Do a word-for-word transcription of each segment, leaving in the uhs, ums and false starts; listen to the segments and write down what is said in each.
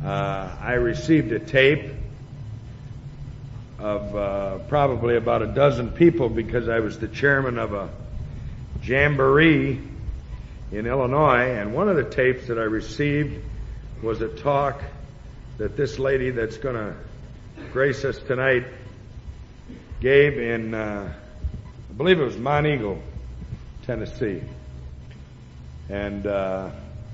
Uh, I received a tape of uh, probably about a dozen people because I was the chairman of a jamboree in Illinois, and one of the tapes that I received was a talk that this lady that's going to grace us tonight gave in, uh, I believe it was Monteagle, Tennessee. And uh,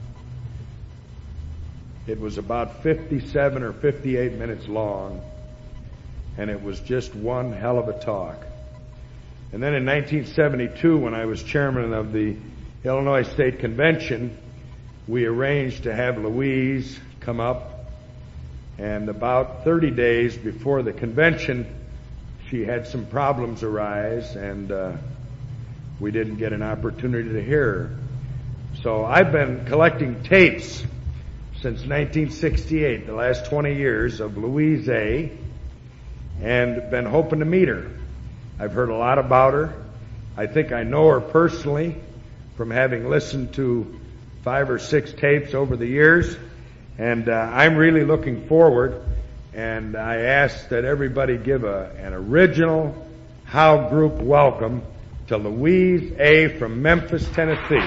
it was about fifty-seven or fifty-eight minutes long, and it was just one hell of a talk. And then in nineteen seventy-two, when I was chairman of the Illinois State Convention, we arranged to have Louise come up, and about thirty days before the convention, she had some problems arise, and uh, we didn't get an opportunity to hear her. So I've been collecting tapes since nineteen sixty-eight, the last twenty years, of Louise A., and been hoping to meet her. I've heard a lot about her. I think I know her personally from having listened to five or six tapes over the years, and uh, I'm really looking forward, and I ask that everybody give a, an original How Group welcome to Louise A. from Memphis, Tennessee.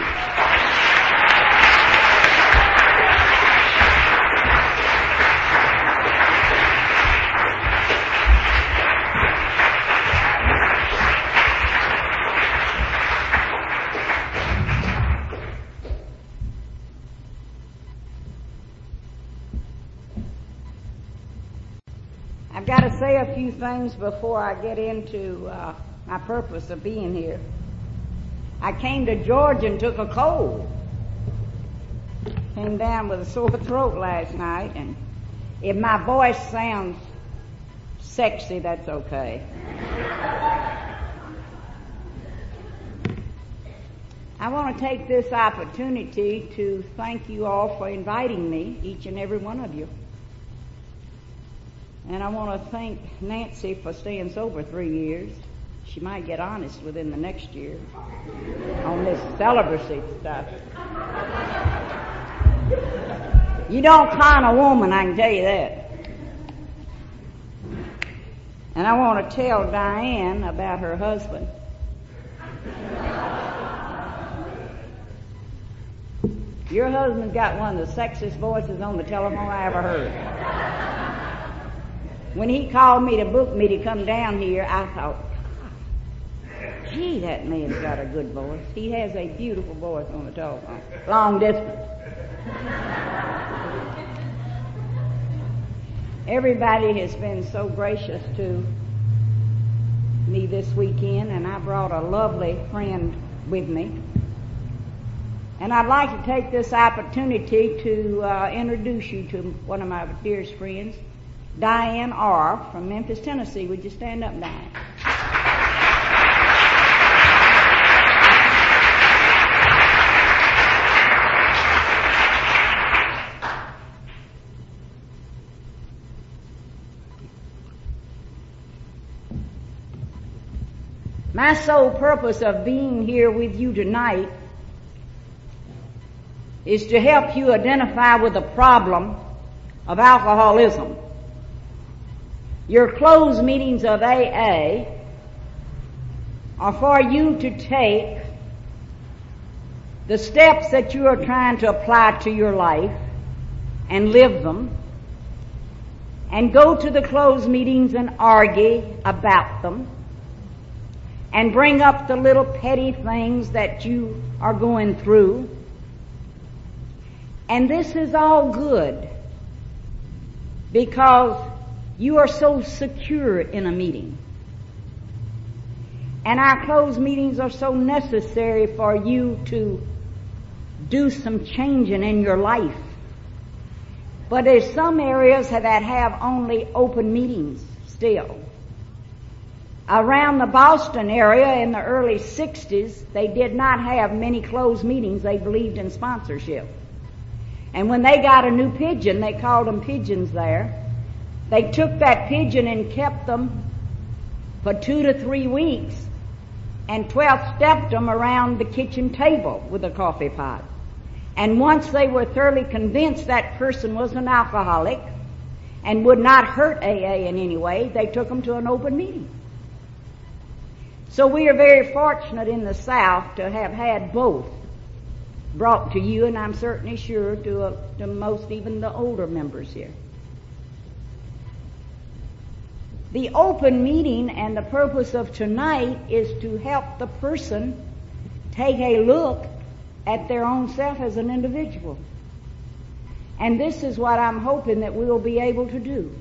I've got to say a few things before I get into uh, my purpose of being here. I came to Georgia and took a cold. Came down with a sore throat last night, and if my voice sounds sexy, that's okay. I want to take this opportunity to thank you all for inviting me, each and every one of you. And I want to thank Nancy for staying sober three years. She might get honest within the next year on this celibacy stuff. You don't con a woman, I can tell you that. And I want to tell Diane about her husband. Your husband's got one of the sexiest voices on the telephone I ever heard. When he called me to book me to come down here, I thought, gee, that man's got a good voice. He has a beautiful voice on the telephone. Long distance. Everybody has been so gracious to me this weekend, and I brought a lovely friend with me. And I'd like to take this opportunity to uh, introduce you to one of my dearest friends, Diane R. from Memphis, Tennessee. Would you stand up, Diane? My sole purpose of being here with you tonight is to help you identify with the problem of alcoholism. Your closed meetings of A A are for you to take the steps that you are trying to apply to your life and live them, and go to the closed meetings and argue about them, and bring up the little petty things that you are going through. And this is all good because you are so secure in a meeting. And our closed meetings are so necessary for you to do some changing in your life. But there's some areas that have only open meetings still. Around the Boston area in the early sixties, they did not have many closed meetings. They believed in sponsorship. And when they got a new pigeon, they called them pigeons there, they took that pigeon and kept them for two to three weeks and twelve-stepped them around the kitchen table with a coffee pot. And once they were thoroughly convinced that person was an alcoholic and would not hurt A A in any way, they took them to an open meeting. So we are very fortunate in the South to have had both brought to you, and I'm certainly sure to, uh, to most, even the older members here. The open meeting and the purpose of tonight is to help the person take a look at their own self as an individual. And this is what I'm hoping that we'll be able to do.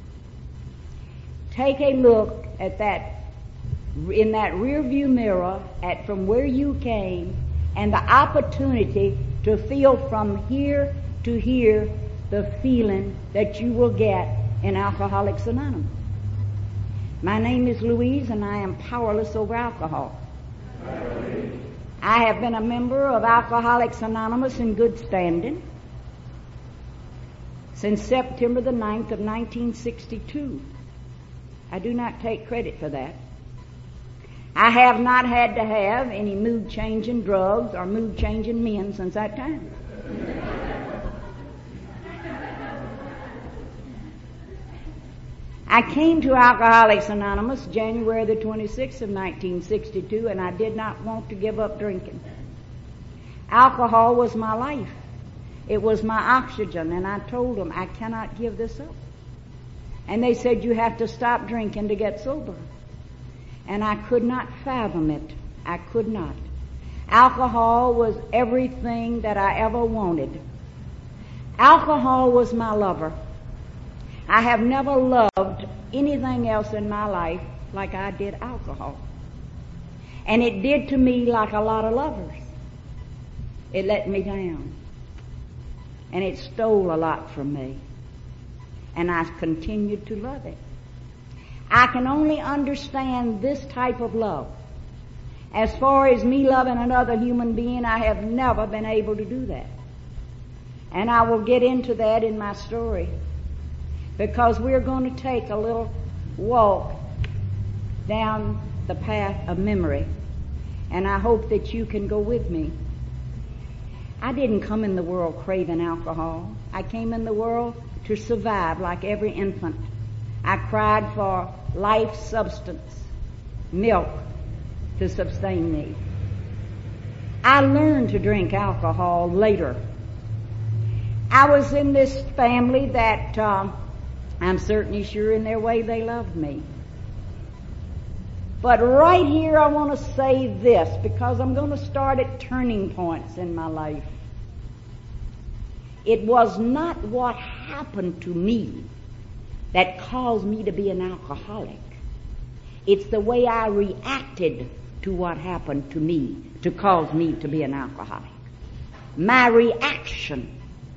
Take a look at that, in that rear view mirror, at from where you came, and the opportunity to feel from here to here the feeling that you will get in Alcoholics Anonymous. My name is Louise, and I am powerless over alcohol. I have been a member of Alcoholics Anonymous in good standing since September the ninth of nineteen sixty-two. I do not take credit for that. I have not had to have any mood-changing drugs or mood-changing men since that time. I came to Alcoholics Anonymous January the twenty-sixth of nineteen sixty-two, and I did not want to give up drinking. Alcohol was my life. It was my oxygen, and I told them, I cannot give this up. And they said, you have to stop drinking to get sober. And I could not fathom it. I could not. Alcohol was everything that I ever wanted. Alcohol was my lover. I have never loved anything else in my life like I did alcohol. And it did to me like a lot of lovers. It let me down. And it stole a lot from me. And I continued to love it. I can only understand this type of love. As far as me loving another human being, I have never been able to do that. And I will get into that in my story, because we're going to take a little walk down the path of memory, and I hope that you can go with me. I didn't come in the world craving alcohol. I came in the world to survive like every infant. I cried for life substance, milk, to sustain me. I learned to drink alcohol later. I was in this family that uh, I'm certainly sure in their way they loved me. But right here I want to say this, because I'm going to start at turning points in my life. It was not what happened to me that caused me to be an alcoholic. It's the way I reacted to what happened to me to cause me to be an alcoholic. My reaction,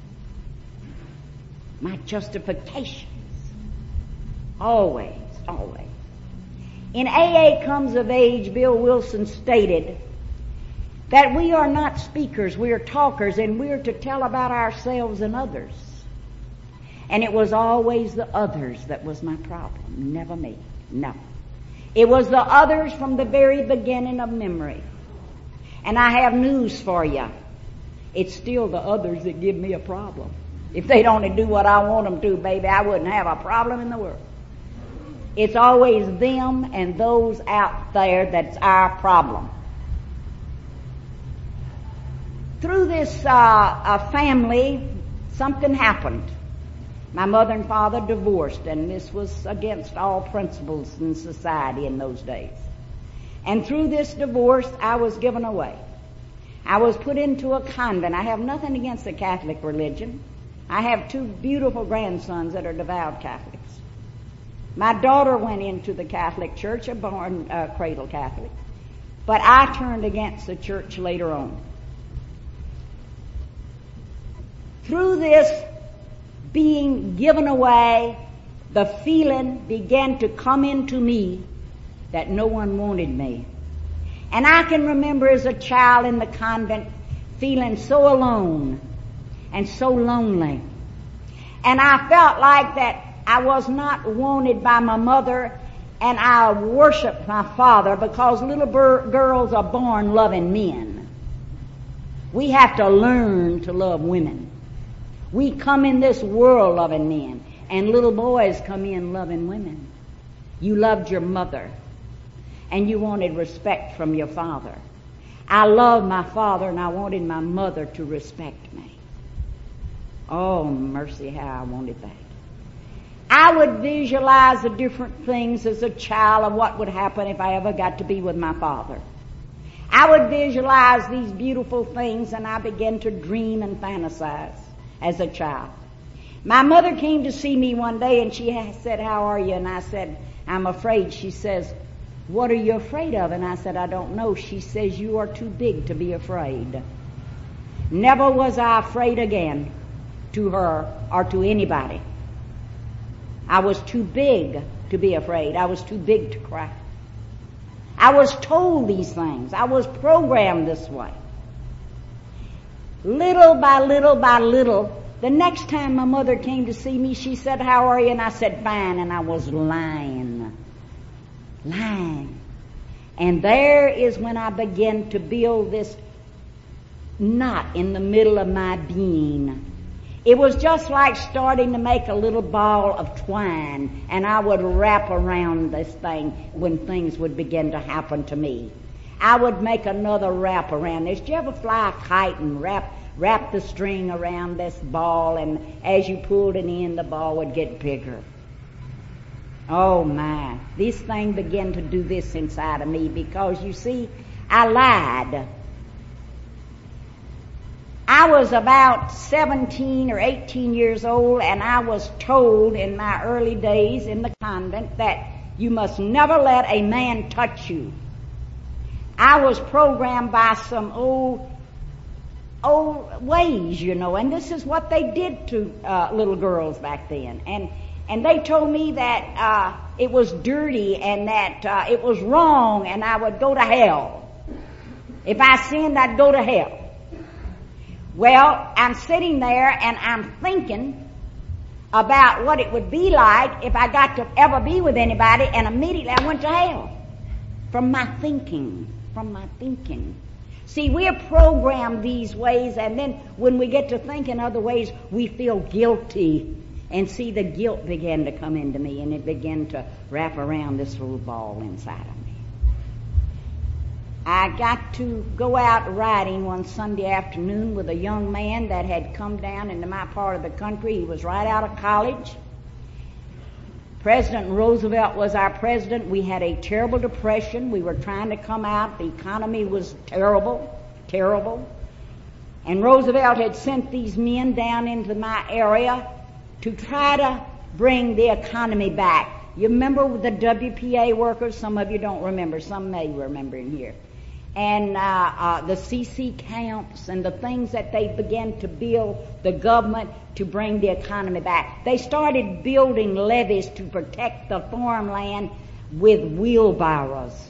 my justifications, always, always. In A A Comes of Age, Bill Wilson stated that we are not speakers, we are talkers, and we are to tell about ourselves and others. And it was always the others that was my problem, never me. No. It was the others from the very beginning of memory. And I have news for you. It's still the others that give me a problem. If they'd only do what I want them to, baby, I wouldn't have a problem in the world. It's always them and those out there that's our problem. Through this uh, uh, family, something happened. My mother and father divorced, and this was against all principles in society in those days. And through this divorce, I was given away. I was put into a convent. I have nothing against the Catholic religion. I have two beautiful grandsons that are devout Catholics. My daughter went into the Catholic Church, a born uh, cradle Catholic. But I turned against the church later on. Through this being given away, the feeling began to come into me that no one wanted me. And I can remember as a child in the convent feeling so alone and so lonely. And I felt like that I was not wanted by my mother, and I worshiped my father, because little bur- girls are born loving men. We have to learn to love women. We come in this world loving men, and little boys come in loving women. You loved your mother, and you wanted respect from your father. I loved my father, and I wanted my mother to respect me. Oh, mercy, how I wanted that. I would visualize the different things as a child of what would happen if I ever got to be with my father. I would visualize these beautiful things, and I began to dream and fantasize as a child. My mother came to see me one day, and she said, "How are you?" And I said, "I'm afraid." She says, "What are you afraid of?" And I said, "I don't know." She says, "You are too big to be afraid." Never was I afraid again to her or to anybody. I was too big to be afraid. I was too big to cry. I was told these things. I was programmed this way. Little by little by little, the next time my mother came to see me, she said, "How are you?" And I said, "Fine." And I was lying. Lying. And there is when I began to build this knot in the middle of my being. It was just like starting to make a little ball of twine, and I would wrap around this thing when things would begin to happen to me. I would make another wrap around this. Did you ever fly a kite and wrap wrap the string around this ball, and as you pulled it in, the ball would get bigger? Oh my, this thing began to do this inside of me because, you see, I lied. I was about seventeen or eighteen years old, and I was told in my early days in the convent that you must never let a man touch you. I was programmed by some old old ways, you know, and this is what they did to uh, little girls back then. And and they told me that uh, it was dirty and that uh, it was wrong, and I would go to hell. If I sinned, I'd go to hell. Well, I'm sitting there and I'm thinking about what it would be like if I got to ever be with anybody, and immediately I went to hell. From my thinking, from my thinking. See, we're programmed these ways, and then when we get to thinking other ways, we feel guilty. And see, the guilt began to come into me, and it began to wrap around this little ball inside of me. I got to go out riding one Sunday afternoon with a young man that had come down into my part of the country. He was right out of college. President Roosevelt was our president. We had a terrible depression. We were trying to come out. The economy was terrible, terrible. And Roosevelt had sent these men down into my area to try to bring the economy back. You remember the W P A workers? Some of you don't remember. Some may remember in here. And uh, uh, the C C camps and the things that they began to build, the government, to bring the economy back. They started building levees to protect the farmland with wheelbarrows.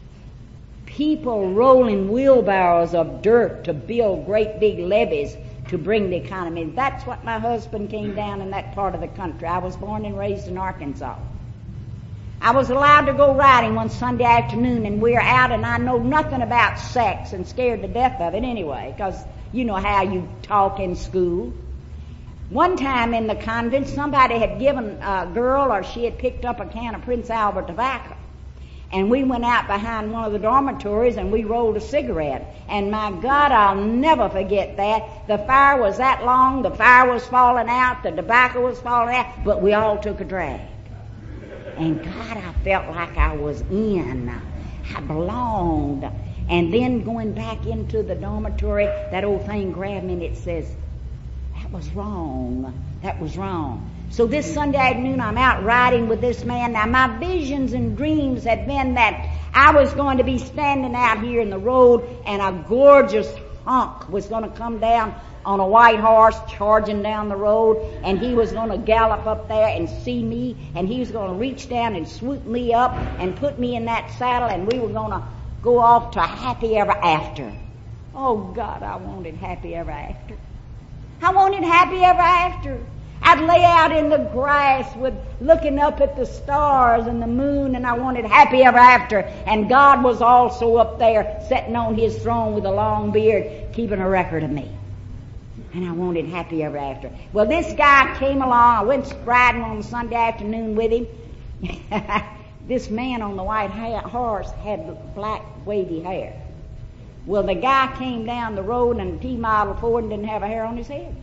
People rolling wheelbarrows of dirt to build great big levees to bring the economy. That's what my husband came down in that part of the country. I was born and raised in Arkansas. I was allowed to go riding one Sunday afternoon, and we were out, and I know nothing about sex and scared to death of it anyway, because you know how you talk in school. One time in the convent, somebody had given a girl, or she had picked up a can of Prince Albert tobacco. And we went out behind one of the dormitories and we rolled a cigarette. And my God, I'll never forget that. The fire was that long, the fire was falling out, the tobacco was falling out, but we all took a drag. And God, I felt like I was in. I belonged. And then going back into the dormitory, that old thing grabbed me and it says, that was wrong. That was wrong. So this Sunday afternoon, I'm out riding with this man. Now, my visions and dreams had been that I was going to be standing out here in the road, and a gorgeous hunk was going to come down on a white horse charging down the road, and he was going to gallop up there and see me, and he was going to reach down and swoop me up and put me in that saddle, and we were going to go off to happy ever after. Oh, God, I wanted happy ever after. I wanted happy ever after. I'd lay out in the grass with looking up at the stars and the moon, and I wanted happy ever after. And God was also up there sitting on his throne with a long beard, keeping a record of me. And I wanted happy ever after. Well, this guy came along. I went riding on Sunday afternoon with him. This man on the white ha- horse had black wavy hair. Well, the guy came down the road in a T-model Ford and didn't have a hair on his head.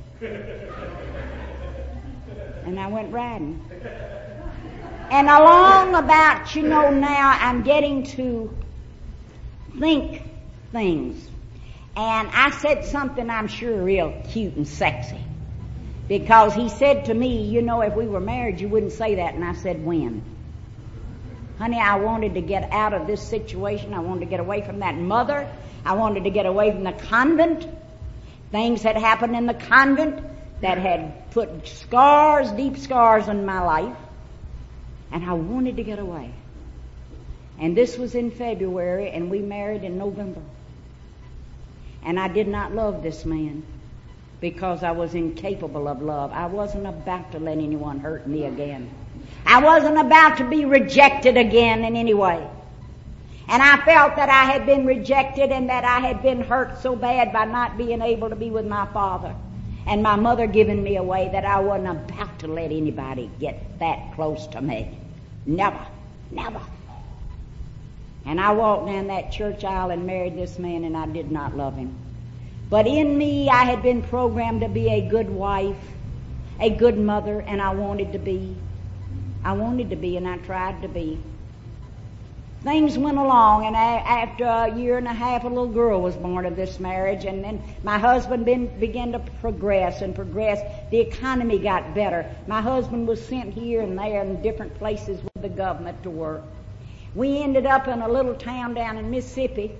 And I went riding. And along about, you know, now I'm getting to think things. And I said something I'm sure real cute and sexy. Because he said to me, you know, if we were married, you wouldn't say that. And I said, when? Honey, I wanted to get out of this situation. I wanted to get away from that mother. I wanted to get away from the convent. Things had happened in the convent that had put scars, deep scars in my life. And I wanted to get away. And this was in February, and we married in November. And I did not love this man because I was incapable of love. I wasn't about to let anyone hurt me again. I wasn't about to be rejected again in any way. And I felt that I had been rejected and that I had been hurt so bad by not being able to be with my father and my mother giving me away that I wasn't about to let anybody get that close to me. Never, never. And I walked down that church aisle and married this man, and I did not love him. But in me, I had been programmed to be a good wife, a good mother, and I wanted to be. I wanted to be, and I tried to be. Things went along, and I, after a year and a half, a little girl was born of this marriage, and then my husband been, began to progress and progress. The economy got better. My husband was sent here and there in different places with the government to work. We ended up in a little town down in Mississippi,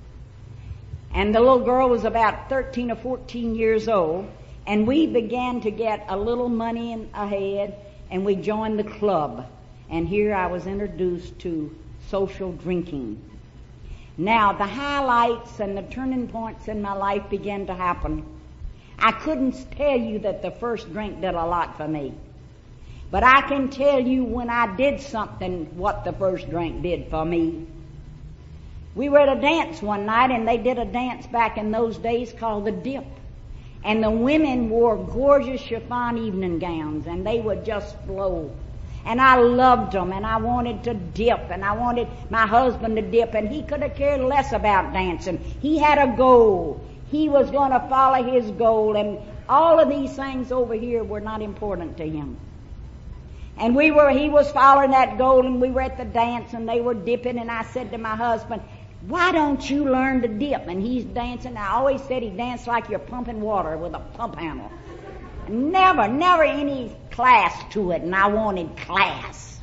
and the little girl was about thirteen or fourteen years old, and we began to get a little money in ahead, and we joined the club. And here I was introduced to social drinking. Now, the highlights and the turning points in my life began to happen. I couldn't tell you that the first drink did a lot for me. But I can tell you when I did something what the first drink did for me. We were at a dance one night, and they did a dance back in those days called the dip. And the women wore gorgeous chiffon evening gowns, and they would just flow. And I loved them, and I wanted to dip, and I wanted my husband to dip, and he could have cared less about dancing. He had a goal. He was going to follow his goal, and all of these things over here were not important to him. And we were, he was following that goal, and we were at the dance, and they were dipping, and I said to my husband, why don't you learn to dip? And he's dancing. I always said he danced like you're pumping water with a pump handle. Never, never any class to it, and I wanted class.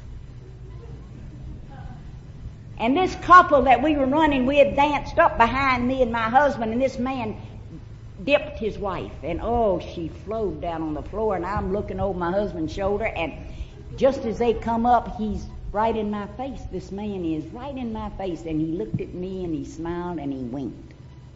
And this couple that we were running with danced up behind me and my husband, and this man dipped his wife, and oh, she flowed down on the floor, and I'm looking over my husband's shoulder, and just as they come up, he's right in my face. This man is right in my face, and he looked at me, and he smiled, and he winked.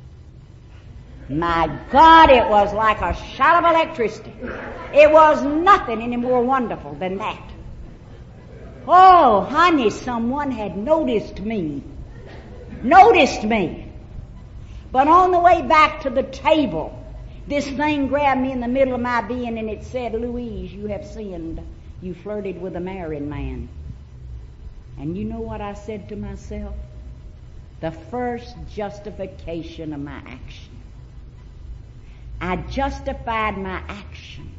My God, it was like a shot of electricity. It was nothing any more wonderful than that. Oh, honey, someone had noticed me. Noticed me. But on the way back to the table, this thing grabbed me in the middle of my being, and it said, Louise, you have sinned. You flirted with a married man. And you know what I said to myself? The first justification of my action. I justified my action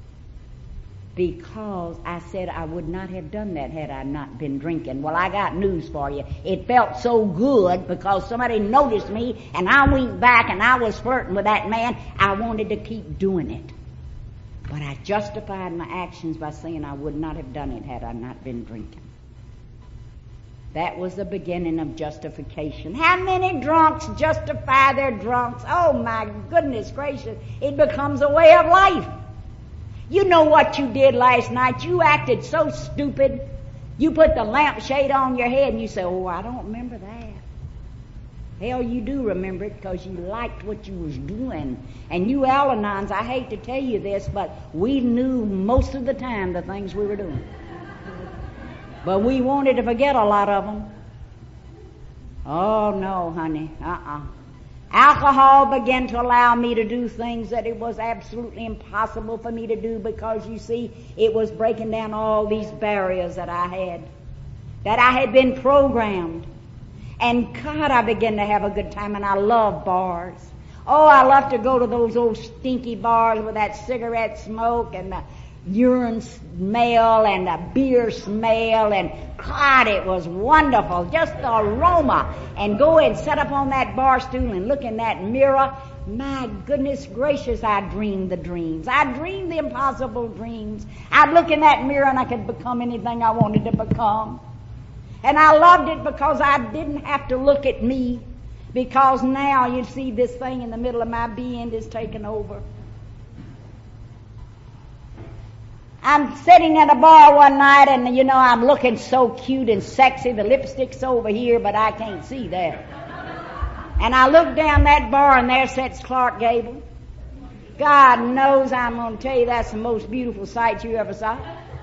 because I said I would not have done that had I not been drinking. Well, I got news for you. It felt so good because somebody noticed me, and I went back and I was flirting with that man. I wanted to keep doing it. But I justified my actions by saying I would not have done it had I not been drinking. That was the beginning of justification. How many drunks justify their drunks? Oh, my goodness gracious. It becomes a way of life. You know what you did last night. You acted so stupid. You put the lampshade on your head and you say, oh, I don't remember that. Hell, you do remember it because you liked what you was doing. And you Al-Anons, I hate to tell you this, but we knew most of the time the things we were doing. But we wanted to forget a lot of them. Oh, no, honey, uh-uh. Alcohol began to allow me to do things that it was absolutely impossible for me to do because, you see, it was breaking down all these barriers that I had, that I had been programmed. And God, I began to have a good time, and I love bars. Oh, I love to go to those old stinky bars with that cigarette smoke and the urine smell and the beer smell, and God, it was wonderful, just the aroma. And go and sit up on that bar stool and look in that mirror. My goodness gracious, I dreamed the dreams. I dreamed the impossible dreams. I'd look in that mirror and I could become anything I wanted to become. And I loved it because I didn't have to look at me, because now you see this thing in the middle of my being is taken over. I'm sitting at a bar one night, and you know, I'm looking so cute and sexy. The lipstick's over here, but I can't see that. And I look down that bar, and there sits Clark Gable. God knows I'm going to tell you that's the most beautiful sight you ever saw.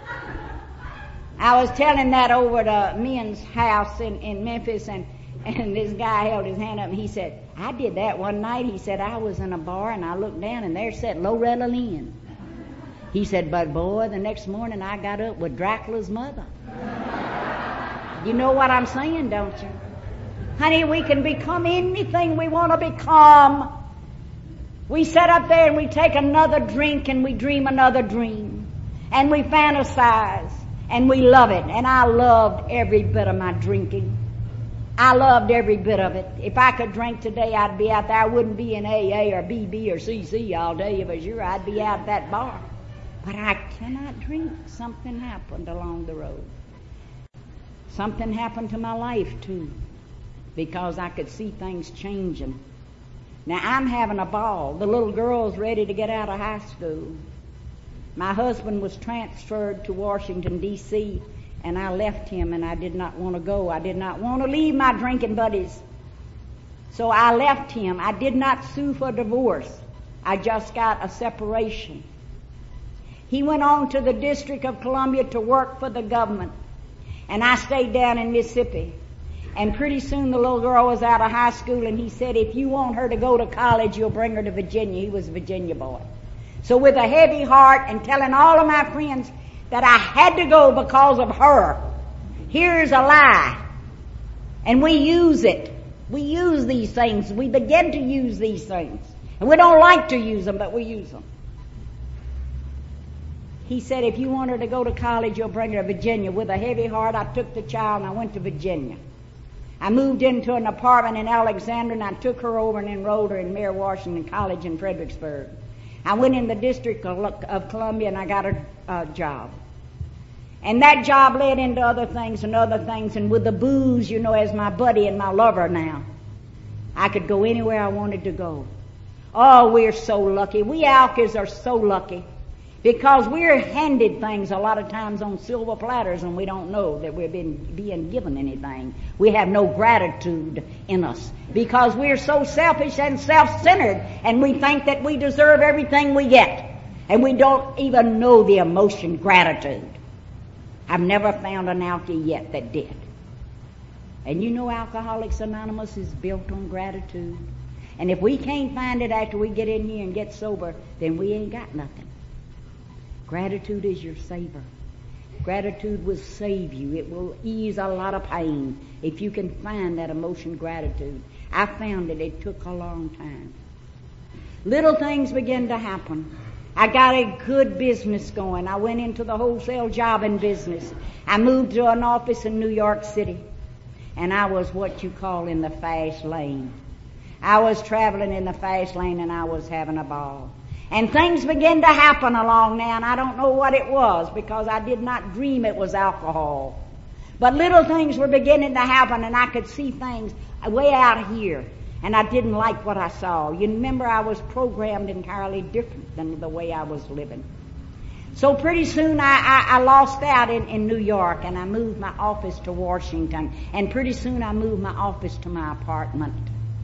I was telling that over to Men's house in, in Memphis, and, and this guy held his hand up, and he said, I did that one night. He said, I was in a bar, and I looked down, and there sat Loretta Lynn. He said, but boy, the next morning I got up with Dracula's mother. You know what I'm saying, don't you? Honey, we can become anything we want to become. We sit up there and we take another drink and we dream another dream. And we fantasize and we love it. And I loved every bit of my drinking. I loved every bit of it. If I could drink today, I'd be out there. I wouldn't be in A A or B B or C C all day if it was sure. I'd be out at that bar. But I cannot drink. Something happened along the road. Something happened to my life, too, because I could see things changing. Now, I'm having a ball. The little girl's ready to get out of high school. My husband was transferred to Washington, D C, and I left him, and I did not want to go. I did not want to leave my drinking buddies. So I left him. I did not sue for divorce. I just got a separation. He went on to the District of Columbia to work for the government. And I stayed down in Mississippi. And pretty soon the little girl was out of high school, and he said, if you want her to go to college, you'll bring her to Virginia. He was a Virginia boy. So with a heavy heart and telling all of my friends that I had to go because of her, here's a lie. And we use it. We use these things. We begin to use these things. And we don't like to use them, but we use them. He said, if you want her to go to college, you'll bring her to Virginia. With a heavy heart, I took the child and I went to Virginia. I moved into an apartment in Alexandria, and I took her over and enrolled her in Mayor Washington College in Fredericksburg. I went in the District of Columbia and I got a uh, job. And that job led into other things and other things. And with the booze, you know, as my buddy and my lover now, I could go anywhere I wanted to go. Oh, we're so lucky. We Alkies are so lucky. Because we're handed things a lot of times on silver platters, and we don't know that we're being, being given anything. We have no gratitude in us because we're so selfish and self-centered, and we think that we deserve everything we get. And we don't even know the emotion gratitude. I've never found an alkie yet that did. And you know Alcoholics Anonymous is built on gratitude. And if we can't find it after we get in here and get sober, then we ain't got nothing. Gratitude is your saver. Gratitude will save you. It will ease a lot of pain if you can find that emotion gratitude. I found it. It took a long time. Little things began to happen. I got a good business going. I went into the wholesale jobbing business. I moved to an office in New York City. And I was what you call in the fast lane. I was traveling in the fast lane and I was having a ball. And things began to happen along now, and I don't know what it was because I did not dream it was alcohol. But little things were beginning to happen, and I could see things way out here, and I didn't like what I saw. You remember I was programmed entirely different than the way I was living. So pretty soon I, I, I lost out in, in New York, and I moved my office to Washington, and pretty soon I moved my office to my apartment.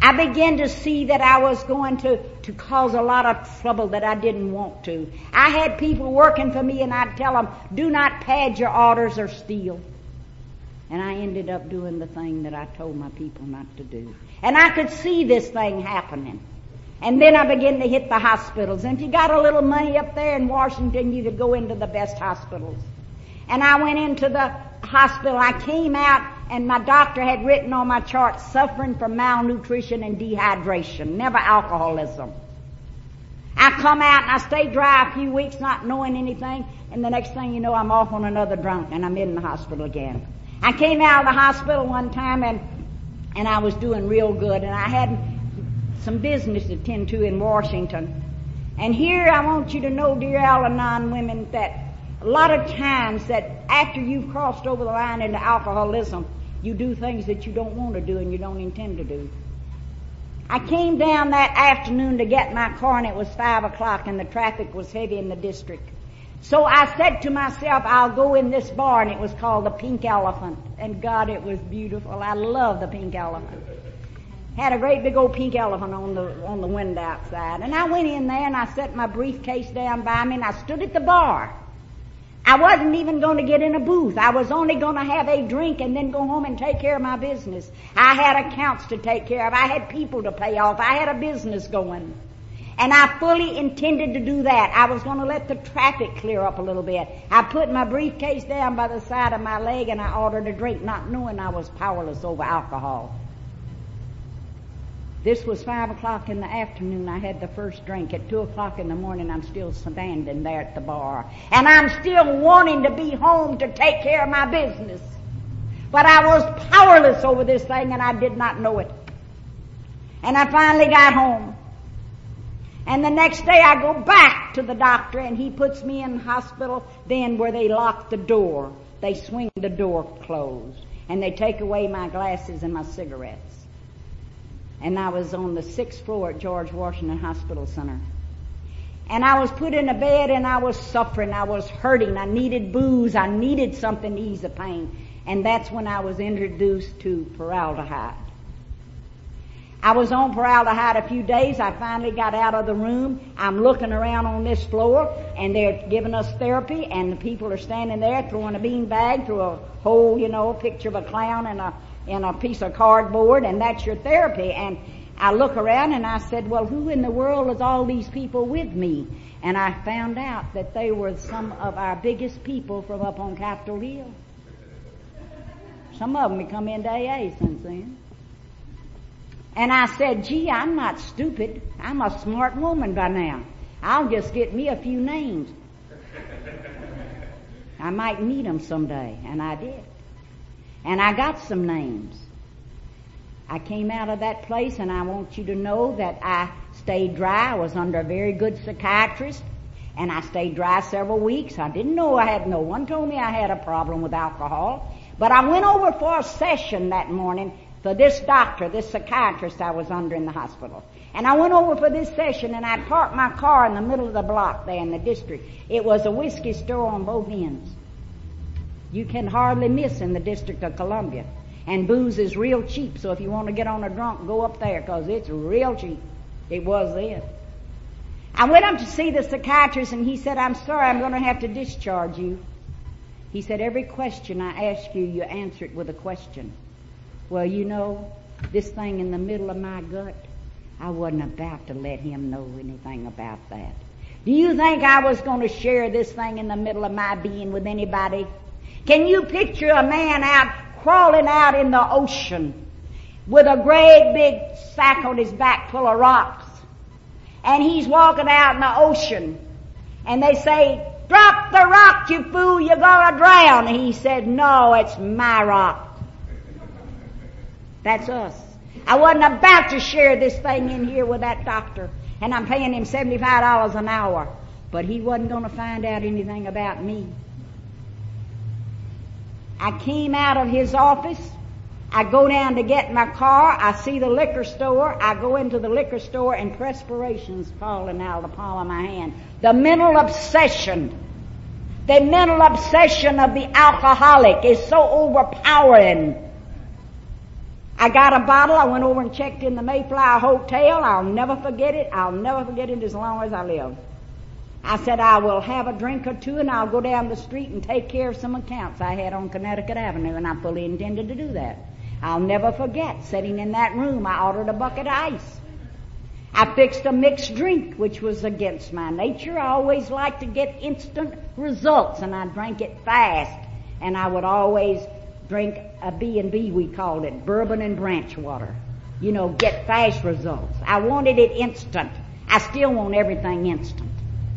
I began to see that I was going to, to cause a lot of trouble that I didn't want to. I had people working for me, and I'd tell them, do not pad your orders or steal. And I ended up doing the thing that I told my people not to do. And I could see this thing happening. And then I began to hit the hospitals. And if you got a little money up there in Washington, you could go into the best hospitals. And I went into the hospital. I came out, and my doctor had written on my chart, suffering from malnutrition and dehydration, never alcoholism. I come out and I stayed dry a few weeks not knowing anything, and the next thing you know, I'm off on another drunk, and I'm in the hospital again. I came out of the hospital one time, and and I was doing real good, and I had some business to attend to in Washington. And here I want you to know, dear Al-Anon women, that a lot of times that after you've crossed over the line into alcoholism, you do things that you don't want to do and you don't intend to do. I came down that afternoon to get my car, and it was five o'clock, and the traffic was heavy in the district. So I said to myself, I'll go in this bar, and it was called the Pink Elephant. And God, it was beautiful. I love the Pink Elephant. Had a great big old pink elephant on the on the window outside. And I went in there, and I set my briefcase down by me, and I stood at the bar. I wasn't even going to get in a booth. I was only going to have a drink and then go home and take care of my business. I had accounts to take care of. I had people to pay off. I had a business going. And I fully intended to do that. I was going to let the traffic clear up a little bit. I put my briefcase down by the side of my leg, and I ordered a drink, not knowing I was powerless over alcohol. This was five o'clock in the afternoon. I had the first drink. At two o'clock in the morning, I'm still standing there at the bar. And I'm still wanting to be home to take care of my business. But I was powerless over this thing, and I did not know it. And I finally got home. And the next day I go back to the doctor, and he puts me in the hospital then where they lock the door. They swing the door closed. And they take away my glasses and my cigarettes. And I was on the sixth floor at George Washington Hospital Center. And I was put in a bed, and I was suffering. I was hurting. I needed booze. I needed something to ease the pain. And that's when I was introduced to formaldehyde. I was on formaldehyde a few days. I finally got out of the room. I'm looking around on this floor, and they're giving us therapy, and the people are standing there throwing a bean bag through a hole, you know, a picture of a clown and a, and a piece of cardboard, and that's your therapy. And I look around, and I said, well, who in the world is all these people with me? And I found out that they were some of our biggest people from up on Capitol Hill. Some of them have come into A A since then. And I said, gee, I'm not stupid. I'm a smart woman by now. I'll just get me a few names. I might need them someday. And I did. And I got some names. I came out of that place, and I want you to know that I stayed dry. I was under a very good psychiatrist, and I stayed dry several weeks. I didn't know I had, no one told me I had a problem with alcohol. But I went over for a session that morning for this doctor, this psychiatrist I was under in the hospital. And I went over for this session, and I parked my car in the middle of the block there in the district. It was a whiskey store on both ends. You can hardly miss in the District of Columbia. And booze is real cheap, so if you want to get on a drunk, go up there, because it's real cheap. It was then. I went up to see the psychiatrist, and he said, I'm sorry, I'm going to have to discharge you. He said, every question I ask you, you answer it with a question. Well, you know, this thing in the middle of my gut, I wasn't about to let him know anything about that. Do you think I was going to share this thing in the middle of my being with anybody? Can you picture a man out crawling out in the ocean with a great big sack on his back full of rocks? And he's walking out in the ocean, and they say, drop the rock, you fool, you're gonna drown. And he said, no, it's my rock. That's us. I wasn't about to share this thing in here with that doctor, and I'm paying him seventy-five dollars an hour, but he wasn't going to find out anything about me. I came out of his office. I go down to get my car. I see the liquor store. I go into the liquor store, and perspiration's falling out of the palm of my hand. The mental obsession, the mental obsession of the alcoholic is so overpowering. I got a bottle. I went over and checked in the Mayflower Hotel. I'll never forget it. I'll never forget it as long as I live. I said, I will have a drink or two and I'll go down the street and take care of some accounts I had on Connecticut Avenue, and I fully intended to do that. I'll never forget sitting in that room. I ordered a bucket of ice. I fixed a mixed drink, which was against my nature. I always liked to get instant results, and I drank it fast. And I would always drink a B and B, we called it, bourbon and branch water. You know, get fast results. I wanted it instant. I still want everything instant.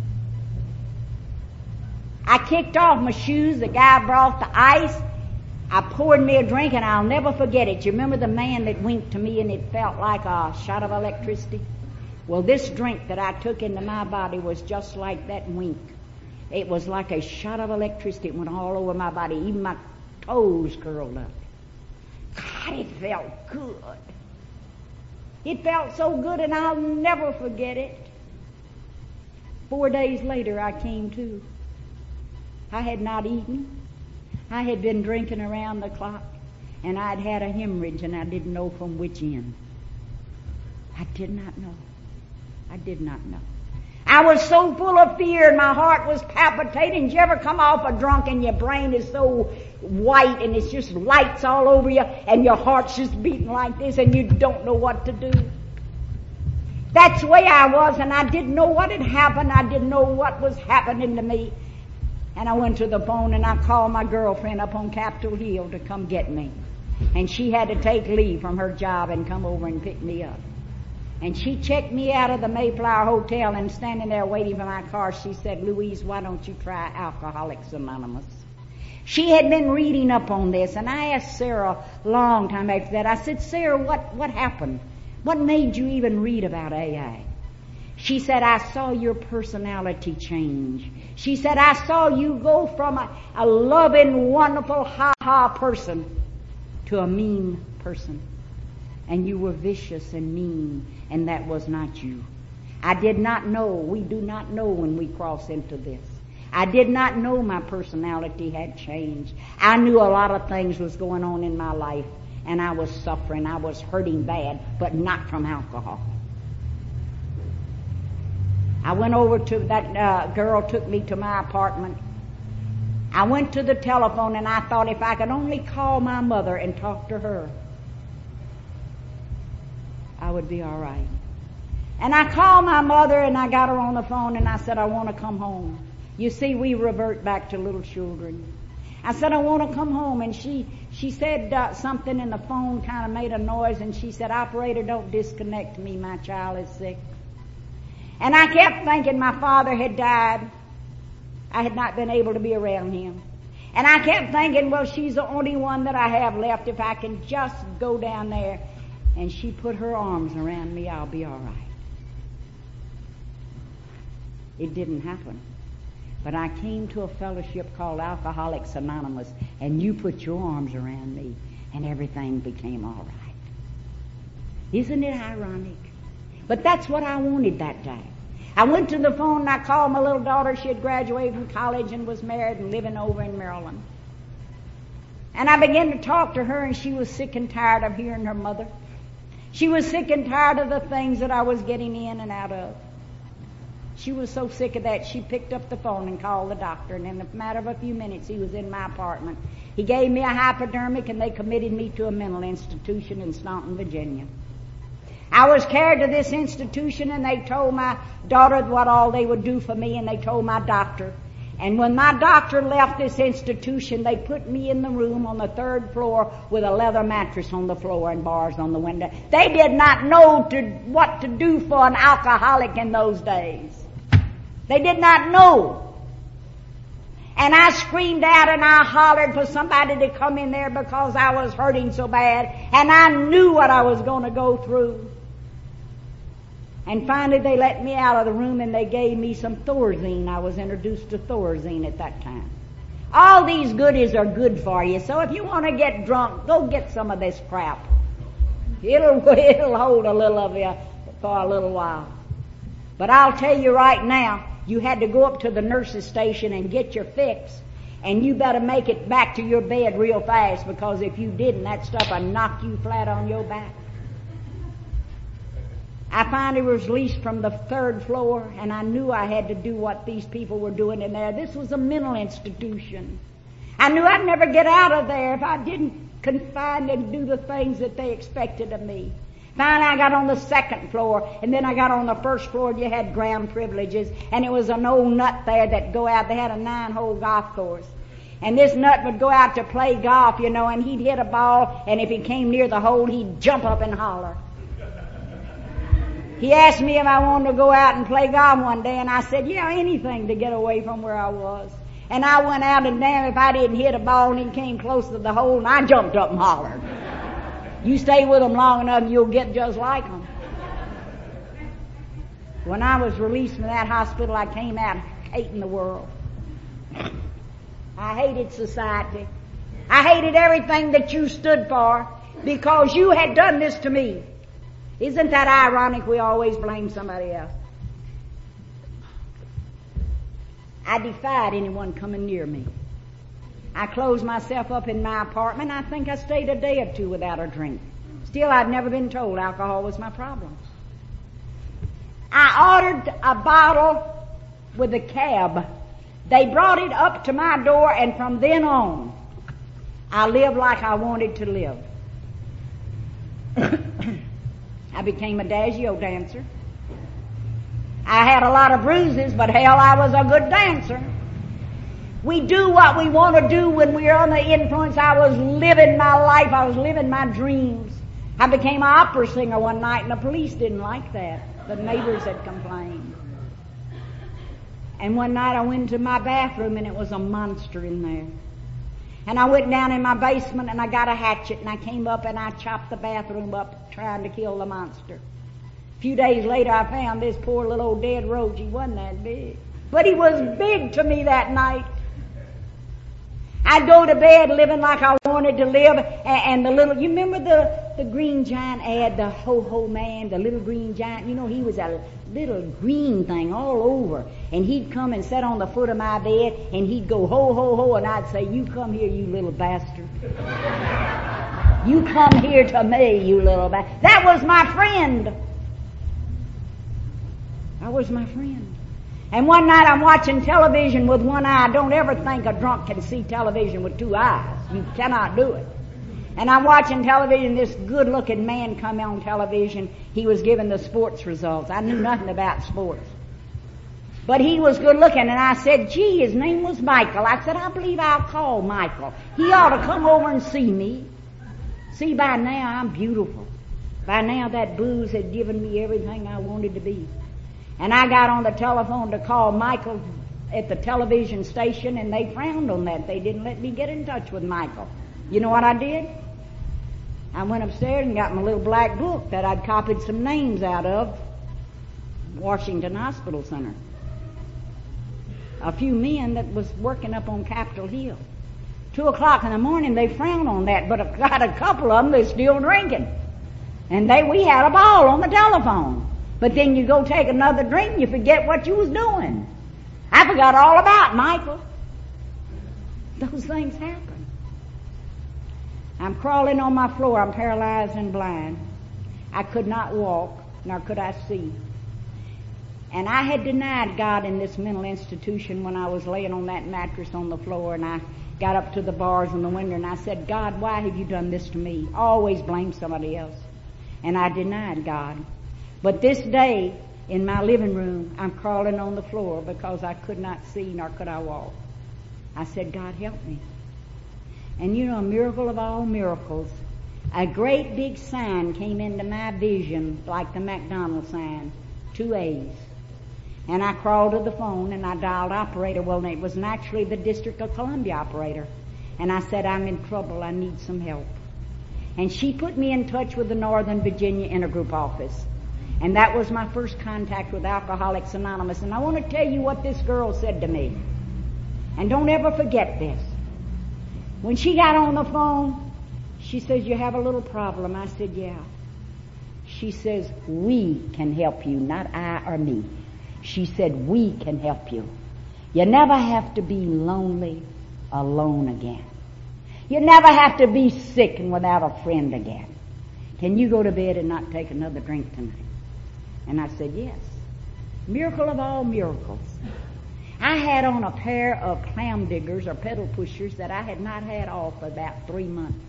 I kicked off my shoes. The guy brought the ice. I poured me a drink, and I'll never forget it. You remember the man that winked to me and it felt like a shot of electricity? Well, this drink that I took into my body was just like that wink. It was like a shot of electricity. It went all over my body. Even my toes curled up. God, it felt good. It felt so good, and I'll never forget it. Four days later, I came to. I had not eaten. I had been drinking around the clock, and I'd had a hemorrhage, and I didn't know from which end. I did not know. I did not know. I was so full of fear, and my heart was palpitating. Did you ever come off a drunk and your brain is so white and it's just lights all over you and your heart's just beating like this and you don't know what to do? That's the way I was, and I didn't know what had happened. I didn't know what was happening to me. And I went to the phone and I called my girlfriend up on Capitol Hill to come get me. And she had to take leave from her job and come over and pick me up. And she checked me out of the Mayflower Hotel, and standing there waiting for my car, she said, Louise, why don't you try Alcoholics Anonymous? She had been reading up on this, and I asked Sarah a long time after that. I said, Sarah, what, what happened? What made you even read about A A? She said, I saw your personality change. She said, I saw you go from a, a loving, wonderful, ha-ha person to a mean person. And you were vicious and mean, and that was not you. I did not know. We do not know when we cross into this. I did not know my personality had changed. I knew a lot of things was going on in my life, and I was suffering. I was hurting bad, but not from alcohol. I went over to, that uh, girl took me to my apartment. I went to the telephone, and I thought if I could only call my mother and talk to her, I would be all right. And I called my mother, and I got her on the phone, and I said, I want to come home. You see, we revert back to little children. I said, I want to come home. And she, she said uh, something, and the phone kind of made a noise, and she said, Operator, don't disconnect me. My child is sick. And I kept thinking my father had died. I had not been able to be around him. And I kept thinking, well, she's the only one that I have left. If I can just go down there and she put her arms around me, I'll be all right. It didn't happen. But I came to a fellowship called Alcoholics Anonymous, and you put your arms around me, and everything became all right. Isn't it ironic? But that's what I wanted that day. I went to the phone and I called my little daughter. She had graduated from college and was married and living over in Maryland. And I began to talk to her, and she was sick and tired of hearing her mother. She was sick and tired of the things that I was getting in and out of. She was so sick of that, she picked up the phone and called the doctor, and in a matter of a few minutes, he was in my apartment. He gave me a hypodermic, and they committed me to a mental institution in Staunton, Virginia. I was carried to this institution, and they told my daughter what all they would do for me, and they told my doctor. And when my doctor left this institution, they put me in the room on the third floor with a leather mattress on the floor and bars on the window. They did not know to, what to do for an alcoholic in those days. They did not know. And I screamed out and I hollered for somebody to come in there because I was hurting so bad. And I knew what I was going to go through. And finally they let me out of the room, and they gave me some Thorazine. I was introduced to Thorazine at that time. All these goodies are good for you. So if you want to get drunk, go get some of this crap. It'll, it'll hold a little of you for a little while. But I'll tell you right now, you had to go up to the nurse's station and get your fix. And you better make it back to your bed real fast, because if you didn't, that stuff would knock you flat on your back. I finally was released from the third floor, and I knew I had to do what these people were doing in there. This was a mental institution. I knew I'd never get out of there if I didn't confine and do the things that they expected of me. Finally, I got on the second floor, and then I got on the first floor, and you had ground privileges, and it was an old nut there that go out. They had a nine-hole golf course. And this nut would go out to play golf, you know, and he'd hit a ball, and if he came near the hole, he'd jump up and holler. He asked me if I wanted to go out and play golf one day, and I said, yeah, anything to get away from where I was. And I went out, and damn if I didn't hit a ball and he came close to the hole, and I jumped up and hollered. You stay with them long enough and you'll get just like them. When I was released from that hospital, I came out hating the world. I hated society. I hated everything that you stood for, because you had done this to me. Isn't that ironic? We always blame somebody else. I defied anyone coming near me. I closed myself up in my apartment. I think I stayed a day or two without a drink. Still, I'd never been told alcohol was my problem. I ordered a bottle with a cab. They brought it up to my door, and from then on, I lived like I wanted to live. I became a Adagio dancer. I had a lot of bruises, but hell, I was a good dancer. We do what we want to do when we're under influence. I was living my life. I was living my dreams. I became an opera singer one night, and the police didn't like that. The neighbors had complained. And one night I went to my bathroom, and it was a monster in there. And I went down in my basement, and I got a hatchet, and I came up and I chopped the bathroom up trying to kill the monster. A few days later I found this poor little old dead roach. He wasn't that big, but he was big to me that night. I'd go to bed living like I wanted to live, and, and the little, you remember the, the Green Giant ad, the Ho-Ho Man, the little Green Giant? You know, he was a little green thing all over, and he'd come and sit on the foot of my bed, and he'd go ho, ho, ho, and I'd say, you come here, you little bastard. You come here to me, you little bastard. That was my friend. That was my friend. And one night I'm watching television with one eye. Don't ever think a drunk can see television with two eyes. You cannot do it. And I'm watching television. This good-looking man come on television. He was giving the sports results. I knew nothing about sports. But he was good-looking, and I said, gee, his name was Michael. I said, I believe I'll call Michael. He ought to come over and see me. See, by now I'm beautiful. By now that booze had given me everything I wanted to be. And I got on the telephone to call Michael at the television station, and they frowned on that. They didn't let me get in touch with Michael. You know what I did? I went upstairs and got my little black book that I'd copied some names out of Washington Hospital Center. A few men that was working up on Capitol Hill. Two o'clock in the morning, they frowned on that, but I got a couple of them that's still drinking. And they, we had a ball on the telephone. But then you go take another drink and you forget what you was doing. I forgot all about Michael. Those things happen. I'm crawling on my floor. I'm paralyzed and blind. I could not walk, nor could I see. And I had denied God in this mental institution when I was laying on that mattress on the floor, and I got up to the bars in the window and I said, God, why have you done this to me? I always blame somebody else. And I denied God. But this day, in my living room, I'm crawling on the floor because I could not see nor could I walk. I said, God, help me. And you know, a miracle of all miracles, a great big sign came into my vision like the McDonald's sign, two A's. And I crawled to the phone and I dialed operator. Well, it was naturally the District of Columbia operator. And I said, I'm in trouble. I need some help. And she put me in touch with the Northern Virginia Intergroup office. And that was my first contact with Alcoholics Anonymous. And I want to tell you what this girl said to me. And don't ever forget this. When she got on the phone, she says, you have a little problem. I said, yeah. She says, we can help you, not I or me. She said, we can help you. You never have to be lonely alone again. You never have to be sick and without a friend again. Can you go to bed and not take another drink tonight? And I said, yes. Miracle of all miracles. I had on a pair of clam diggers or pedal pushers that I had not had off for about three months.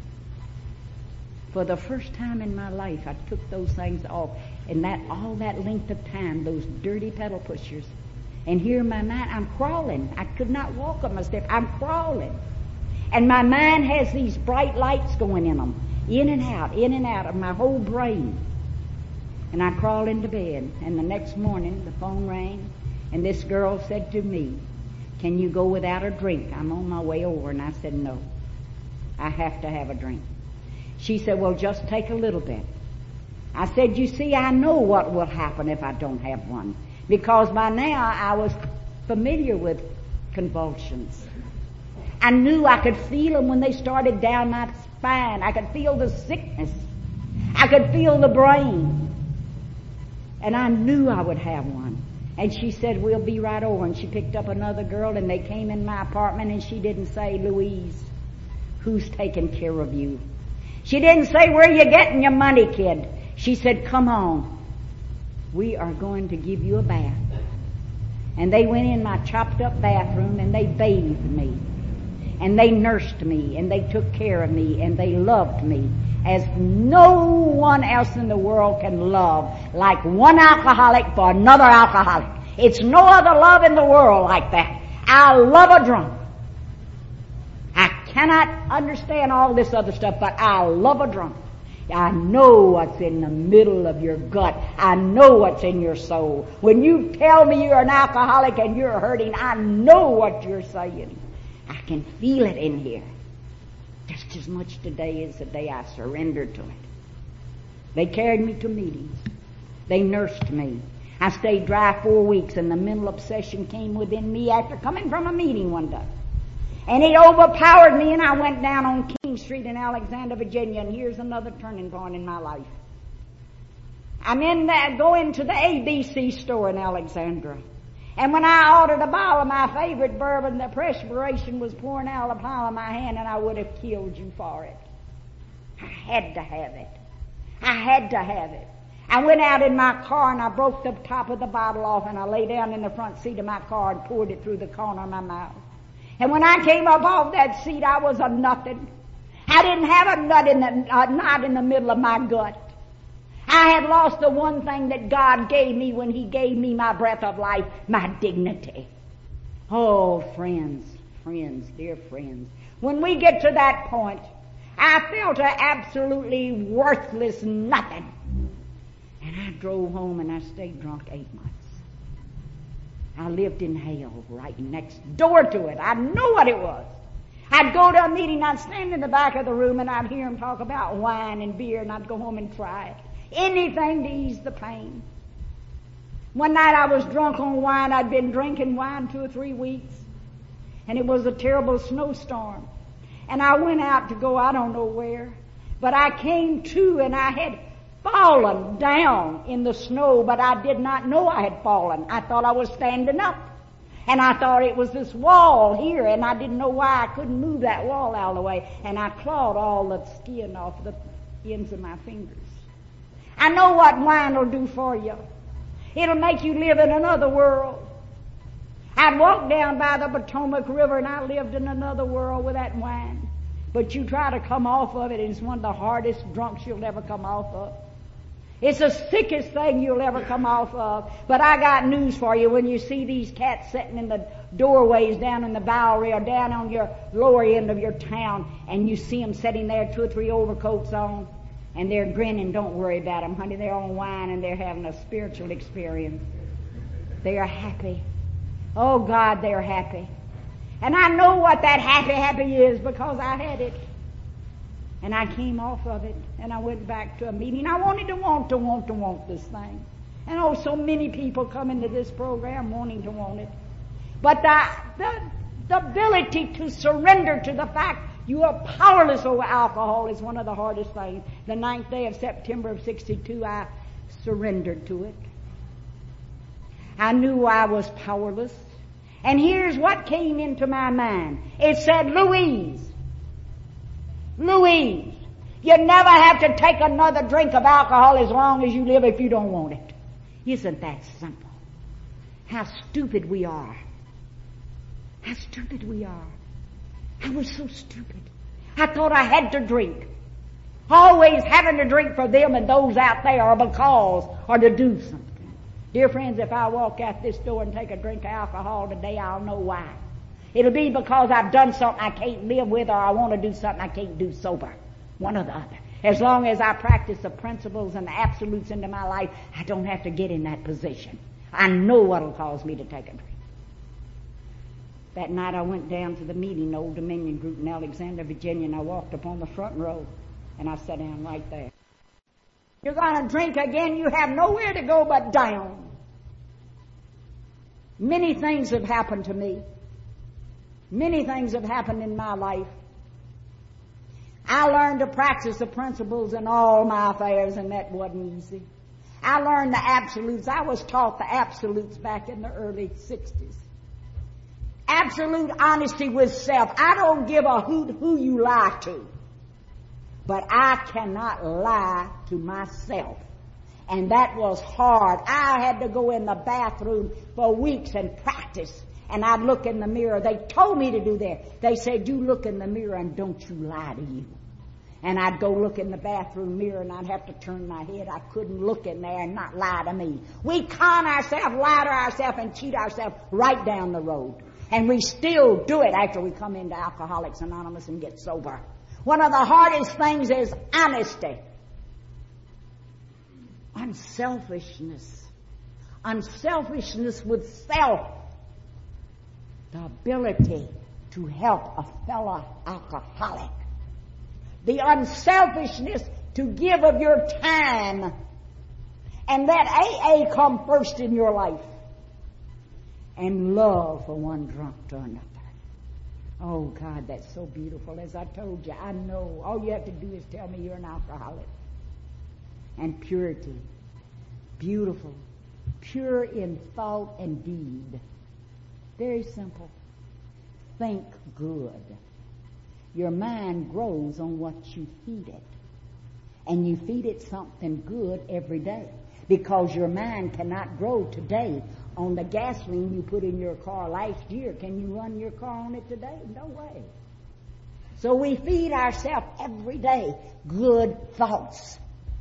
For the first time in my life, I took those things off. And that all that length of time, those dirty pedal pushers. And here in my mind, I'm crawling. I could not walk up my step. I'm crawling. And my mind has these bright lights going in them. In and out, in and out of my whole brain. And I crawled into bed. And the next morning, the phone rang. And this girl said to me, can you go without a drink? I'm on my way over. And I said, no. I have to have a drink. She said, well, just take a little bit. I said, you see, I know what will happen if I don't have one. Because by now I was familiar with convulsions. I knew I could feel them when they started down my spine. I could feel the sickness. I could feel the brain. And I knew I would have one. And she said, we'll be right over. And she picked up another girl and they came in my apartment and she didn't say, Louise, who's taking care of you? She didn't say, where are you getting your money, kid? She said, come on. We are going to give you a bath. And they went in my chopped up bathroom and they bathed me. And they nursed me and they took care of me and they loved me as no one else in the world can love, like one alcoholic for another alcoholic. It's no other love in the world like that. I love a drunk. I cannot understand all this other stuff, but I love a drunk. I know what's in the middle of your gut. I know what's in your soul. When you tell me you're an alcoholic and you're hurting, I know what you're saying. I can feel it in here. Just as much today as the day I surrendered to it. They carried me to meetings. They nursed me. I stayed dry four weeks and the mental obsession came within me after coming from a meeting one day. And it overpowered me and I went down on King Street in Alexandria, Virginia, and here's another turning point in my life. I'm in that, going to the A B C store in Alexandria. And when I ordered a bottle of my favorite bourbon, the perspiration was pouring out of the palm of my hand and I would have killed you for it. I had to have it. I had to have it. I went out in my car and I broke the top of the bottle off and I lay down in the front seat of my car and poured it through the corner of my mouth. And when I came up off that seat, I was a nothing. I didn't have a nut in the, a knot in the middle of my gut. I had lost the one thing that God gave me when He gave me my breath of life, my dignity. Oh, friends, friends, dear friends. When we get to that point, I felt a absolutely worthless nothing. And I drove home and I stayed drunk eight months. I lived in hell right next door to it. I knew what it was. I'd go to a meeting, I'd stand in the back of the room and I'd hear them talk about wine and beer and I'd go home and try it. Anything to ease the pain. One night I was drunk on wine. I'd been drinking wine two or three weeks. And it was a terrible snowstorm. And I went out to go I don't know where. But I came to and I had fallen down in the snow, but I did not know I had fallen. I thought I was standing up. And I thought it was this wall here, and I didn't know why I couldn't move that wall out of the way. And I clawed all the skin off the ends of my fingers. I know what wine will do for you. It'll make you live in another world. I'd walked down by the Potomac River and I lived in another world with that wine. But you try to come off of it, and it's one of the hardest drunks you'll ever come off of. It's the sickest thing you'll ever come off of. But I got news for you. When you see these cats sitting in the doorways down in the Bowery or down on your lower end of your town, and you see them sitting there, two or three overcoats on, and they're grinning, don't worry about them, honey. They're on wine and they're having a spiritual experience. They are happy. Oh, God, they're happy. And I know what that happy, happy is because I had it. And I came off of it, and I went back to a meeting. I wanted to want to want to want this thing. And oh, so many people come into this program wanting to want it. But the, the, the ability to surrender to the fact you are powerless over alcohol is one of the hardest things. The ninth day of September of sixty-two, I surrendered to it. I knew I was powerless. And here's what came into my mind. It said, Louise, Louise, you never have to take another drink of alcohol as long as you live if you don't want it. Isn't that simple? How stupid we are. How stupid we are. I was so stupid. I thought I had to drink. Always having to drink for them and those out there or because or to do something. Dear friends, if I walk out this door and take a drink of alcohol today, I'll know why. It'll be because I've done something I can't live with, or I want to do something I can't do sober. One or the other. As long as I practice the principles and the absolutes into my life, I don't have to get in that position. I know what'll cause me to take a drink. That night I went down to the meeting, Old Dominion Group in Alexandria, Virginia, and I walked up on the front row, and I sat down right there. You're going to drink again, you have nowhere to go but down. Many things have happened to me. Many things have happened in my life. I learned to practice the principles in all my affairs, and that wasn't easy. I learned the absolutes. I was taught the absolutes back in the early sixties. Absolute honesty with self. I don't give a hoot who you lie to. But I cannot lie to myself. And that was hard. I had to go in the bathroom for weeks and practice. And I'd look in the mirror. They told me to do that. They said, you look in the mirror and don't you lie to you. And I'd go look in the bathroom mirror and I'd have to turn my head. I couldn't look in there and not lie to me. We con ourselves, lie to ourselves, and cheat ourselves right down the road. And we still do it after we come into Alcoholics Anonymous and get sober. One of the hardest things is honesty. Unselfishness. Unselfishness with self. The ability to help a fellow alcoholic. The unselfishness to give of your time. And let A A come first in your life. And love for one drunk to another. Oh, God, that's so beautiful. As I told you, I know. All you have to do is tell me you're an alcoholic. And purity. Beautiful. Pure in thought and deed. Very simple. Think good. Your mind grows on what you feed it. And you feed it something good every day. Because your mind cannot grow today on the gasoline you put in your car last year. Can you run your car on it today? No way. So we feed ourselves every day good thoughts.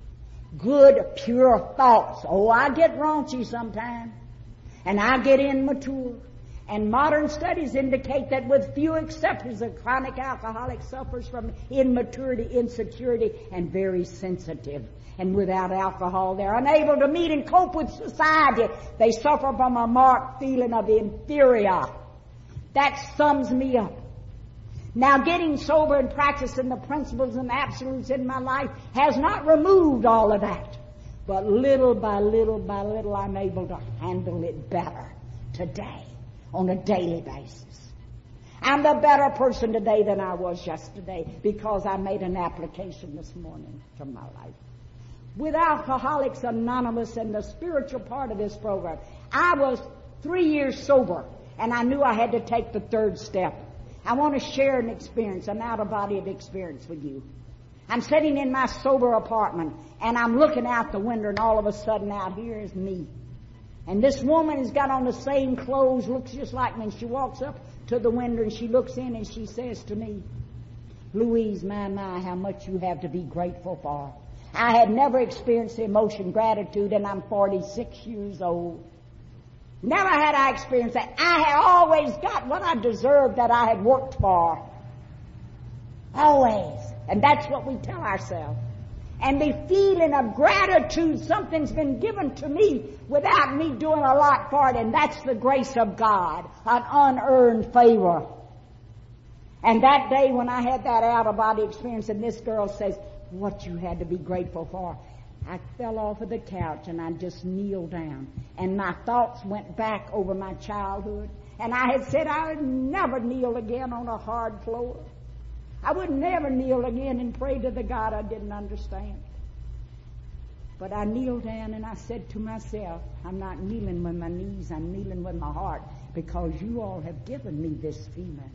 Good, pure thoughts. Oh, I get raunchy sometimes. And I get immature. And modern studies indicate that with few exceptions, a chronic alcoholic suffers from immaturity, insecurity, and very sensitive. And without alcohol, they're unable to meet and cope with society. They suffer from a marked feeling of inferior. That sums me up. Now, getting sober and practicing the principles and absolutes in my life has not removed all of that. But little by little by little, I'm able to handle it better today, on a daily basis. I'm the better person today than I was yesterday because I made an application this morning to my life. With Alcoholics Anonymous and the spiritual part of this program, I was three years sober, and I knew I had to take the third step. I want to share an experience, an out-of-body experience with you. I'm sitting in my sober apartment, and I'm looking out the window, and all of a sudden out here is me. And this woman has got on the same clothes, looks just like me, and she walks up to the window, and she looks in, and she says to me, Louise, my, my, how much you have to be grateful for. I had never experienced the emotion gratitude, and I'm forty-six years old. Never had I experienced that. I had always got what I deserved that I had worked for. Always. And that's what we tell ourselves. And the feeling of gratitude, something's been given to me without me doing a lot for it, and that's the grace of God, an unearned favor. And that day when I had that out-of-body experience, and this girl says, what you had to be grateful for, I fell off of the couch and I just kneeled down. And my thoughts went back over my childhood. And I had said I would never kneel again on a hard floor. I would never kneel again and pray to the God I didn't understand. But I kneeled down and I said to myself, I'm not kneeling with my knees, I'm kneeling with my heart. because you all have given me this feeling.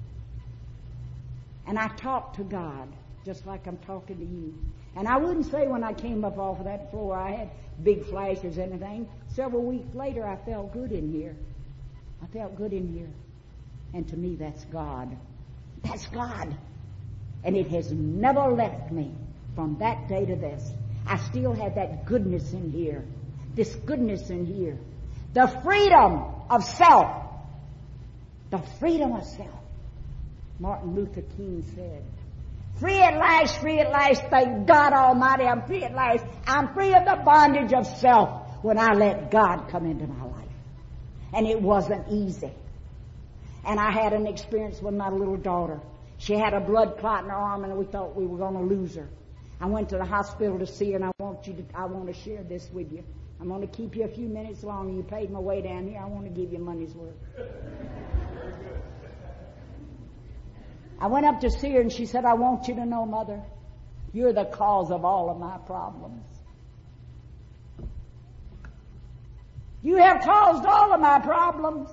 And I talked to God just like I'm talking to you. And I wouldn't say when I came up off of that floor I had big flashes or anything. Several weeks later I felt good in here. I felt good in here. And to me that's God. That's God. And it has never left me from that day to this. I still have that goodness in here. This goodness in here. The freedom of self. The freedom of self. Martin Luther King said, free at last, free at last, thank God Almighty, I'm free at last. I'm free of the bondage of self when I let God come into my life. And it wasn't easy. And I had an experience with my little daughter. She had a blood clot in her arm and we thought we were going to lose her. I went to the hospital to see her, and I want you to, I want to share this with you. I'm going to keep you a few minutes longer. You paid my way down here. I want to give you money's worth. I went up to see her and she said, I want you to know, Mother, you're the cause of all of my problems. You have caused all of my problems.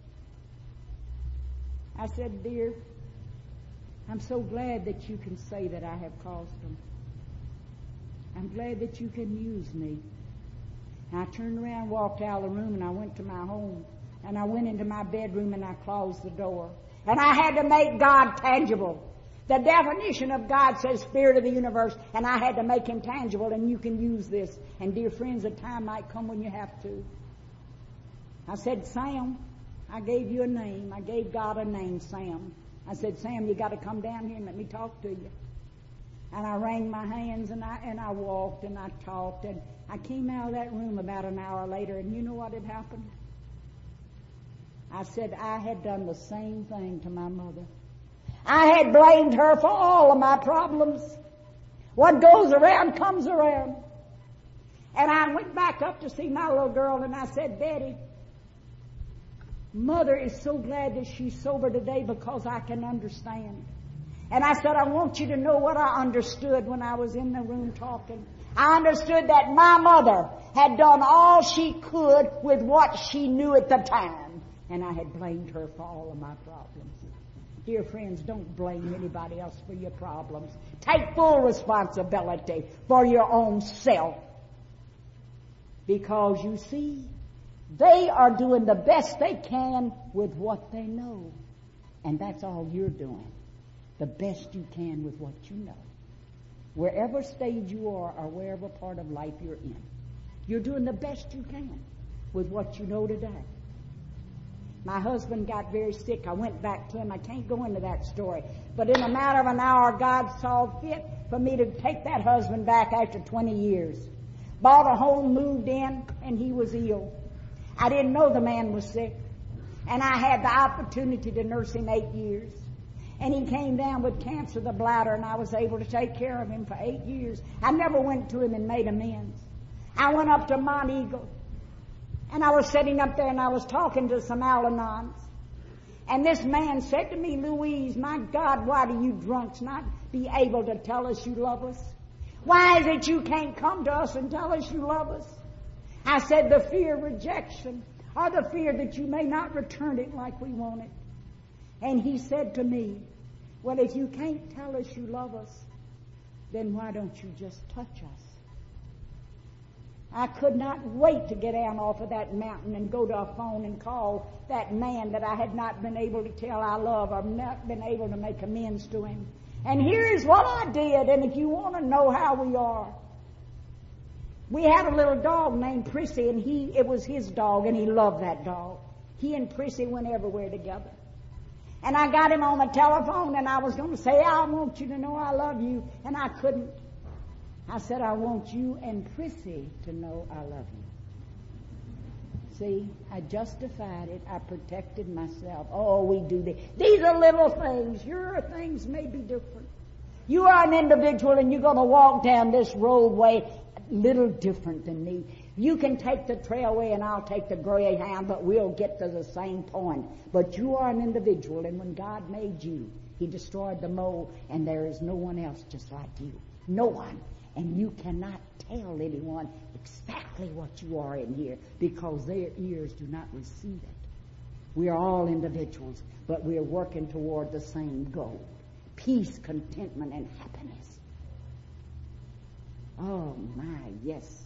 I said, dear, I'm so glad that you can say that I have caused them. I'm glad that you can use me. And I turned around, walked out of the room, and I went to my home. And I went into my bedroom and I closed the door. And I had to make God tangible. The definition of God says Spirit of the universe, and I had to make Him tangible, and you can use this. And dear friends, a time might come when you have to. I said, Sam, I gave you a name. I gave God a name, Sam. I said, Sam, you got to come down here and let me talk to you. And I wrung my hands and I and I walked and I talked, and I came out of that room about an hour later, and you know what had happened? I said I had done the same thing to my mother. I had blamed her for all of my problems. What goes around comes around. And I went back up to see my little girl and I said, Betty, Mother is so glad that she's sober today because I can understand. And I said, I want you to know what I understood when I was in the room talking. I understood that my mother had done all she could with what she knew at the time. And I had blamed her for all of my problems. Dear friends, don't blame anybody else for your problems. Take full responsibility for your own self. Because you see, they are doing the best they can with what they know. And that's all you're doing. The best you can with what you know. Wherever stage you are or wherever part of life you're in. You're doing the best you can with what you know today. My husband got very sick. I went back to him. I can't go into that story. But in a matter of an hour, God saw fit for me to take that husband back after twenty years. Bought a home, moved in, and he was ill. I didn't know the man was sick. And I had the opportunity to nurse him eight years. And he came down with cancer of the bladder, and I was able to take care of him for eight years. I never went to him and made amends. I went up to Mont Eagle. And I was sitting up there and I was talking to some Al-Anons. And this man said to me, Louise, my God, why do you drunks not be able to tell us you love us? Why is it you can't come to us and tell us you love us? I said, the fear of rejection, or the fear that you may not return it like we want it. And he said to me, well, if you can't tell us you love us, then why don't you just touch us? I could not wait to get down off of that mountain and go to a phone and call that man that I had not been able to tell I love or not been able to make amends to him. And here is what I did, and if you want to know how we are. We had a little dog named Prissy, and he it was his dog, and he loved that dog. He and Prissy went everywhere together. And I got him on the telephone, and I was going to say, I want you to know I love you, and I couldn't. I said, I want you and Prissy to know I love you. See, I justified it. I protected myself. Oh, we do this. These are little things. Your things may be different. You are an individual and you're going to walk down this roadway a little different than me. You can take the trailway and I'll take the Greyhound, but we'll get to the same point. But you are an individual, and when God made you, He destroyed the mole, and there is no one else just like you. No one. And you cannot tell anyone exactly what you are in here because their ears do not receive it. We are all individuals, but we are working toward the same goal. Peace, contentment, and happiness. Oh my, yes.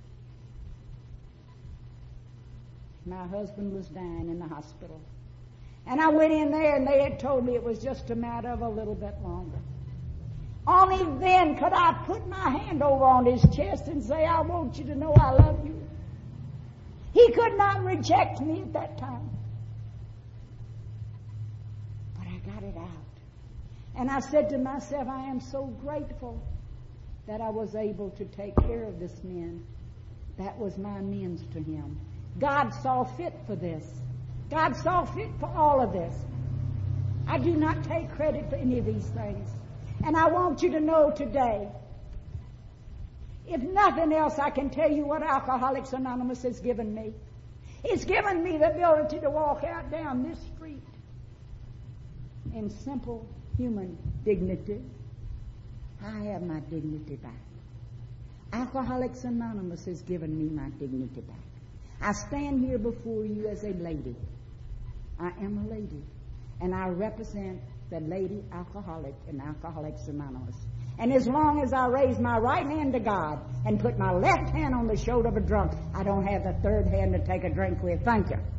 My husband was dying in the hospital. And I went in there and they had told me it was just a matter of a little bit longer. Only then could I put my hand over on his chest and say, I want you to know I love you. He could not reject me at that time. But I got it out. And I said to myself, I am so grateful that I was able to take care of this man. That was my amends to him. God saw fit for this. God saw fit for all of this. I do not take credit for any of these things. And I want you to know today, if nothing else, I can tell you what Alcoholics Anonymous has given me. It's given me the ability to walk out down this street in simple human dignity. I have my dignity back. Alcoholics Anonymous has given me my dignity back. I stand here before you as a lady. I am a lady, and I represent the lady alcoholic in Alcoholics Anonymous. And as long as I raise my right hand to God and put my left hand on the shoulder of a drunk, I don't have the third hand to take a drink with. Thank you.